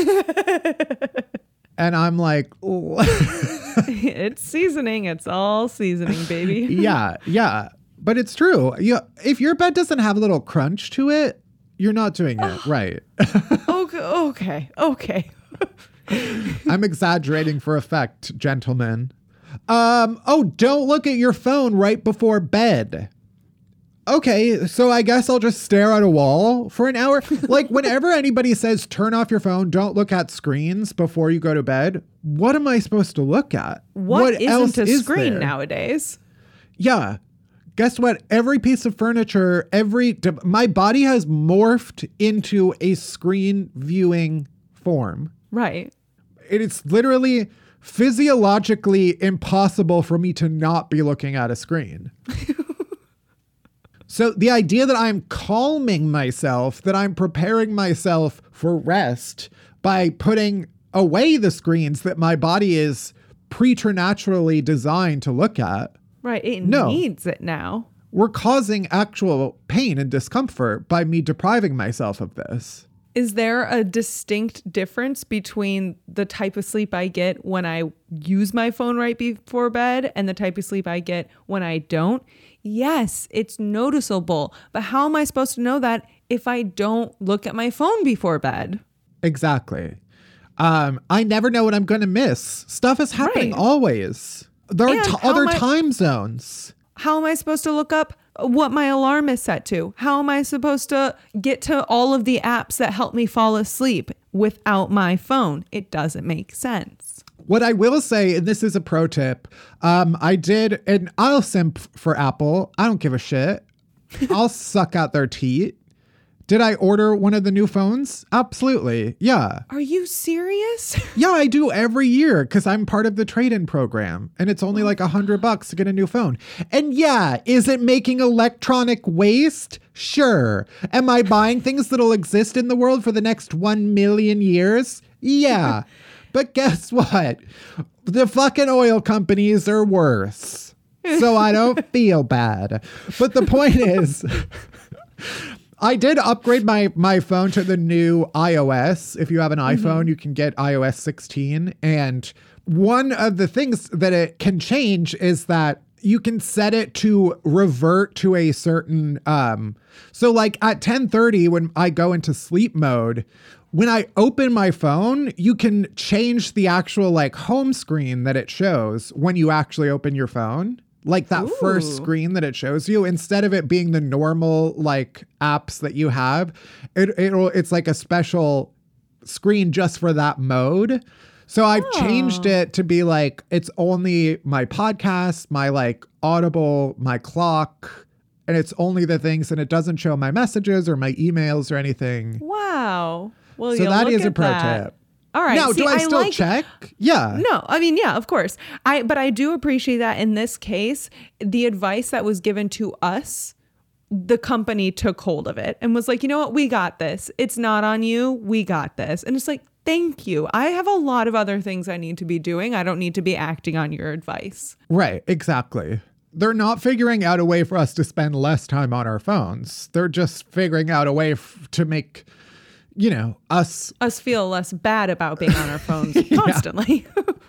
And I'm like, it's seasoning. It's all seasoning, baby. yeah, yeah. But it's true. You, if your bed doesn't have a little crunch to it, you're not doing it right. okay, okay, okay. I'm exaggerating for effect, gentlemen. Um, oh, don't look at your phone right before bed. Okay, so I guess I'll just stare at a wall for an hour. Like whenever anybody says turn off your phone, don't look at screens before you go to bed, what am I supposed to look at? What, what isn't else a is screen there? Nowadays? Yeah. Guess what? Every piece of furniture, every my body has morphed into a screen viewing form. Right. It is literally physiologically impossible for me to not be looking at a screen. So the idea that I'm calming myself, that I'm preparing myself for rest by putting away the screens that my body is preternaturally designed to look at. Right. It no. needs it now. We're causing actual pain and discomfort by me depriving myself of this. Is there a distinct difference between the type of sleep I get when I use my phone right before bed and the type of sleep I get when I don't? Yes, it's noticeable. But how am I supposed to know that if I don't look at my phone before bed? Exactly. Um, I never know what I'm going to miss. Stuff is happening right. always. There are t- other I- time zones. How am I supposed to look up what my alarm is set to? How am I supposed to get to all of the apps that help me fall asleep without my phone? It doesn't make sense. What I will say, and this is a pro tip, um, I did, and I'll simp for Apple. I don't give a shit. I'll suck out their teat. Did I order one of the new phones? Absolutely. Yeah. Are you serious? Yeah, I do every year because I'm part of the trade-in program and it's only like a hundred bucks to get a new phone. And yeah, is it making electronic waste? Sure. Am I buying things that'll exist in the world for the next one million years? Yeah. But guess what? The fucking oil companies are worse. So I don't feel bad. But the point is... I did upgrade my, my phone to the new iOS. If you have an iPhone, mm-hmm. you can get i O S sixteen. And one of the things that it can change is that you can set it to revert to a certain... Um, so like at ten thirty, when I go into sleep mode, when I open my phone, you can change the actual like home screen that it shows when you actually open your phone. Like that Ooh. First screen that it shows you, instead of it being the normal like apps that you have, it it'll it's like a special screen just for that mode. So I've oh. changed it to be like it's only my podcast, my like Audible, my clock, and it's only the things, and it doesn't show my messages or my emails or anything. Wow. Well, so that is a pro that. tip. All right. Now, See, do I still I like, check? Yeah. No, I mean, yeah, of course. I but I do appreciate that in this case, the advice that was given to us, the company took hold of it and was like, you know what? We got this. It's not on you. We got this. And it's like, thank you. I have a lot of other things I need to be doing. I don't need to be acting on your advice. Right. Exactly. They're not figuring out a way for us to spend less time on our phones. They're just figuring out a way f- to make... you know, us... Us feel less bad about being on our phones constantly.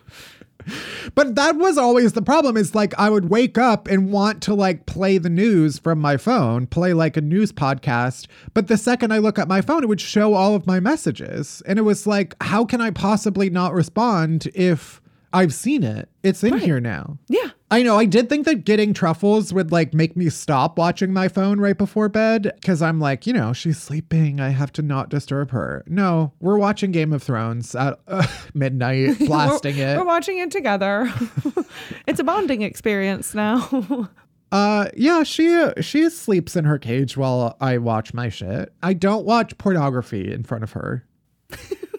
But that was always the problem, is like I would wake up and want to like play the news from my phone, play like a news podcast. But the second I look at my phone, it would show all of my messages. And it was like, how can I possibly not respond if I've seen it? It's in right. here now. Yeah. I know. I did think that getting truffles would like make me stop watching my phone right before bed, because I'm like, you know, she's sleeping. I have to not disturb her. No, we're watching Game of Thrones at uh, midnight, blasting we're, it. We're watching it together. It's a bonding experience now. uh, yeah, she she sleeps in her cage while I watch my shit. I don't watch pornography in front of her.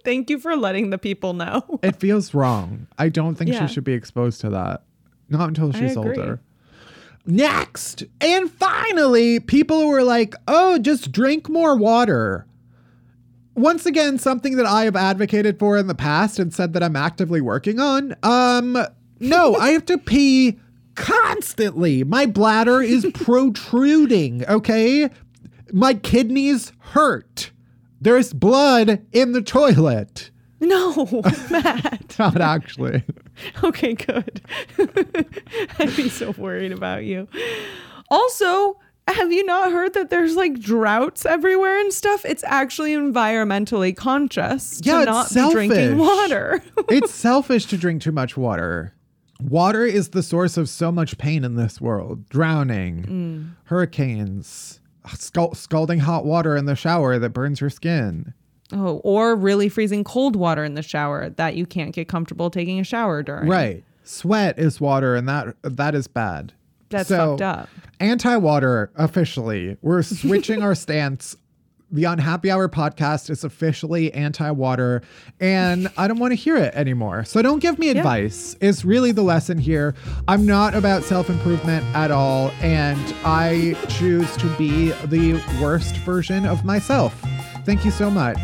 Thank you for letting the people know. It feels wrong. I don't think Yeah. she should be exposed to that. Not until I she's agree. older. Next. And finally, people were like, oh, just drink more water. Once again, something that I have advocated for in the past and said that I'm actively working on. Um, no, I have to pee constantly. My bladder is protruding, okay? My kidneys hurt. There's blood in the toilet. No, Matt. Not actually. Okay, good. I'd be so worried about you. Also, have you not heard that there's like droughts everywhere and stuff? It's actually environmentally conscious Yeah, to it's not selfish. be drinking water. It's selfish to drink too much water. Water is the source of so much pain in this world. Drowning, Mm. hurricanes, scald- scalding hot water in the shower that burns your skin. Oh, or really freezing cold water in the shower that you can't get comfortable taking a shower during. Right. Sweat is water, and that that is bad. That's So, fucked up. Anti-water, officially. We're switching our stance. The Unhappy Hour podcast is officially anti-water, and I don't want to hear it anymore. So don't give me advice, is really the lesson here. I'm not about self-improvement at all, and I choose to be the worst version of myself. Thank you so much.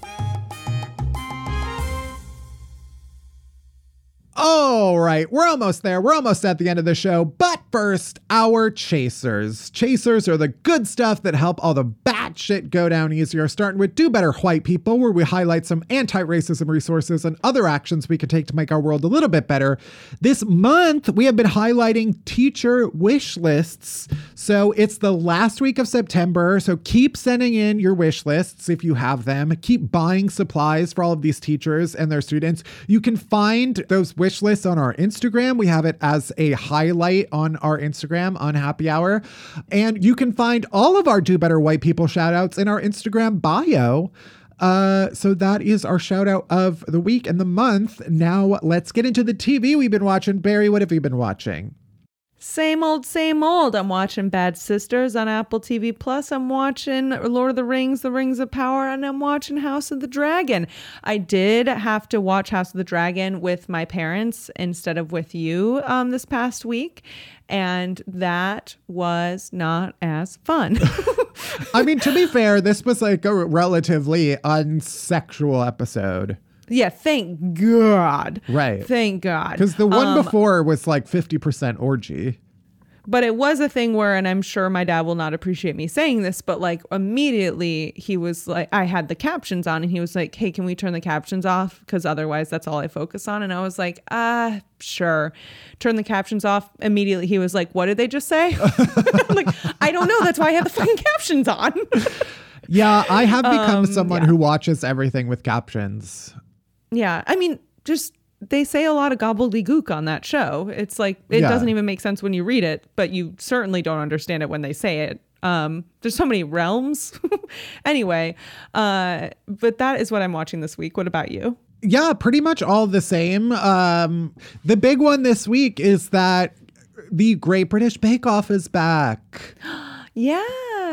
All right, we're almost there. We're almost at the end of the show. But first, our chasers. Chasers are the good stuff that help all the bad shit go down easier, starting with Do Better White People, where we highlight some anti-racism resources and other actions we can take to make our world a little bit better. This month, we have been highlighting teacher wish lists. So it's the last week of September. So keep sending in your wish lists if you have them. Keep buying supplies for all of these teachers and their students. You can find those wish lists on our Instagram. We have it as a highlight on our Instagram, Unhappy Hour. And you can find all of our Do Better White People shout outs in our Instagram bio. Uh, so that is our shout out of the week and the month. Now let's get into the T V we've been watching. Barry, what have you been watching? Same old, same old. I'm watching Bad Sisters on Apple T V Plus. I'm watching Lord of the Rings, The Rings of Power, and I'm watching House of the Dragon. I did have to watch House of the Dragon with my parents instead of with you um, this past week, and that was not as fun. I mean, to be fair, this was like a relatively unsexual episode. Yeah, thank God. Right. Thank God. Because the one Um, before was like fifty percent orgy. But it was a thing where, and I'm sure my dad will not appreciate me saying this, but like immediately he was like, I had the captions on and he was like, hey, can we turn the captions off? Because otherwise that's all I focus on. And I was like, ah, sure. Turn the captions off. Immediately he was like, what did they just say? I'm like, I don't know. That's why I had the fucking captions on. Yeah, I have become Um, someone yeah. who watches everything with captions. Yeah. I mean, just they say a lot of gobbledygook on that show. It's like, it Yeah. doesn't even make sense when you read it, but you certainly don't understand it when they say it. Um, there's so many realms. Anyway, uh, but that is what I'm watching this week. What about you? Yeah, pretty much all the same. Um, the big one this week is that the Great British Bake Off is back. Yeah.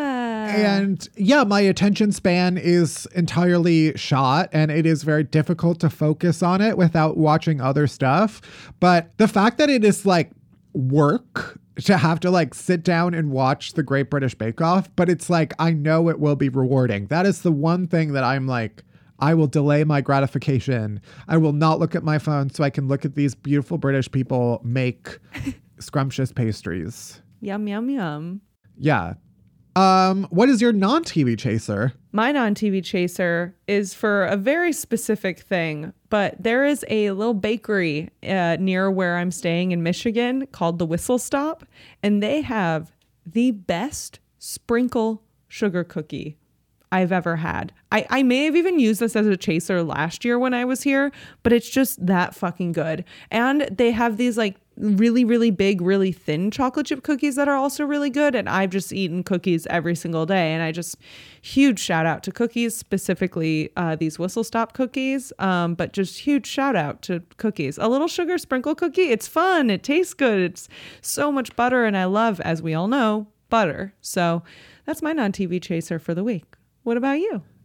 And yeah, my attention span is entirely shot and it is very difficult to focus on it without watching other stuff. But the fact that it is like work to have to like sit down and watch the Great British Bake Off, but it's like, I know it will be rewarding. That is the one thing that I'm like, I will delay my gratification. I will not look at my phone so I can look at these beautiful British people make scrumptious pastries. Yum, yum, yum. Yeah. Um, what is your non-T V chaser? My non-T V chaser is for a very specific thing, but there is a little bakery uh, near where I'm staying in Michigan called the Whistle Stop, and they have the best sprinkle sugar cookie I've ever had. I, I may have even used this as a chaser last year when I was here, but it's just that fucking good. And they have these like really, really big, really thin chocolate chip cookies that are also really good. And I've just eaten cookies every single day. And I just, huge shout out to cookies, specifically uh, these Whistle Stop cookies. Um, but just huge shout out to cookies. A little sugar sprinkle cookie. It's fun. It tastes good. It's so much butter. And I love, as we all know, butter. So that's my non-T V chaser for the week. What about you?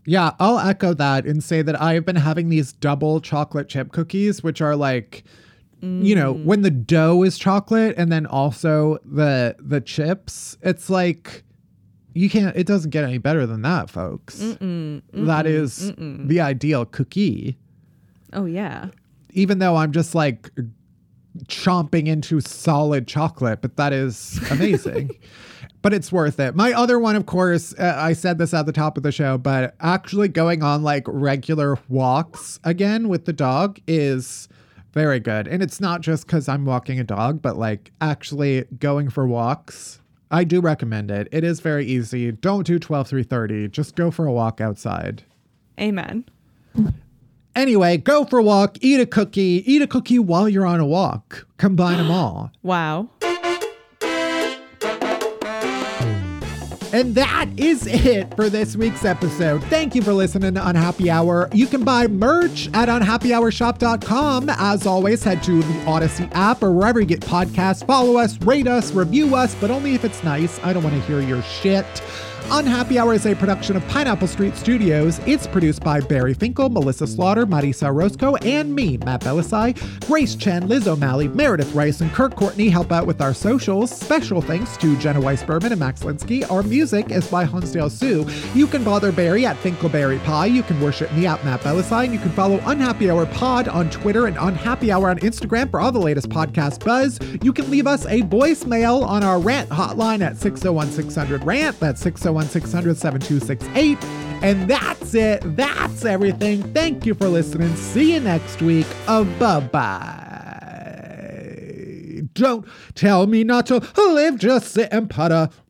Yeah, I'll echo that and say that I have been having these double chocolate chip cookies, which are like, mm. you know, when the dough is chocolate and then also the the chips, it's like, you can't, it doesn't get any better than that, folks. Mm-mm, mm-mm, that is mm-mm. the ideal cookie. Oh, yeah. Even though I'm just like chomping into solid chocolate, but that is amazing. But it's worth it. My other one, of course, uh, I said this at the top of the show, but actually going on like regular walks again with the dog is very good. And it's not just because I'm walking a dog, but like actually going for walks. I do recommend it. It is very easy. Don't do twelve three thirty. Just go for a walk outside. Amen. Anyway, go for a walk, eat a cookie, eat a cookie while you're on a walk. Combine them all. Wow. And that is it for this week's episode. Thank you for listening to Unhappy Hour. You can buy merch at unhappy hour shop dot com. As always, head to the Odyssey app or wherever you get podcasts. Follow us, rate us, review us, but only if it's nice. I don't want to hear your shit. Unhappy Hour is a production of Pineapple Street Studios. It's produced by Barry Finkel, Melissa Slaughter, Marisa Roscoe, and me, Matt Belisai. Grace Chen, Liz O'Malley, Meredith Rice, and Kirk Courtney help out with our socials. Special thanks to Jenna Weiss-Berman and Max Linsky. Our music is by Hansdale Sue. You can bother Barry at Finkelberry Pie. You can worship me at Matt Belisai. And you can follow Unhappy Hour Pod on Twitter and Unhappy Hour on Instagram for all the latest podcast buzz. You can leave us a voicemail on our rant hotline at six oh one six hundred rant. That's six oh one six hundred seven two six eight. And that's it. That's everything. Thank you for listening. See you next week. Uh, bye-bye. Don't tell me not to live, just sit and putter.